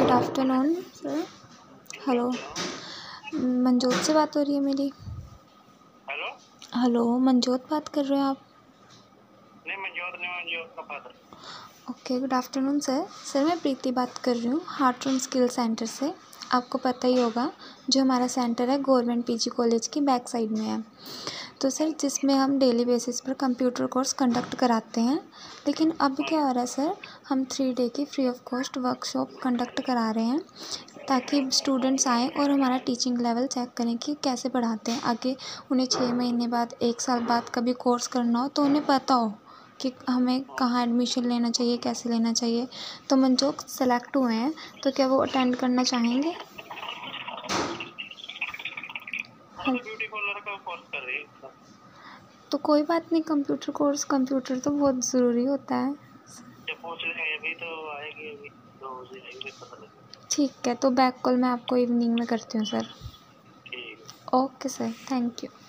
Good afternoon sir. Hello, Manjot से बात हो रही है मेरी? हेलो। हेलो, मनजोत बात कर रहे हो आप? नहीं, मनजोत का father. Okay, good afternoon sir. Sir मैं प्रीति बात कर रही हूँ हार्ट ऑन स्किल सेंटर से। आपको पता ही होगा जो हमारा सेंटर है गवर्नमेंट पीजी कॉलेज की बैक साइड में है। तो सर जिसमें हम डेली बेसिस पर कंप्यूटर कोर्स कंडक्ट कराते हैं, लेकिन अब क्या हो रहा है सर, हम 3 डे की free of cost workshop conduct करा रहे हैं ताकि स्टूडेंट्स आएँ और हमारा टीचिंग लेवल चेक करें कि कैसे पढ़ाते हैं। आगे उन्हें 6 महीने बाद, 1 साल बाद कभी कोर्स करना हो तो उन्हें पता हो कि हमें कहाँ एडमिशन लेना चाहिए, कैसे लेना चाहिए। तो मनजोत सेलेक्ट हुए हैं, तो क्या वो अटेंड करना चाहेंगे? तो ब्यूटी पार्लर का कोर्स कर रही है। तो कोई बात नहीं, कंप्यूटर तो बहुत ज़रूरी होता है। जब पूछ लेंगे, अभी तो आएगी, अभी 2 बजे आएगी, पता लगेगा। ठीक है, तो बैक कॉल मैं आपको इवनिंग में करती हूँ सर। ठीक है। Okay sir, thank you.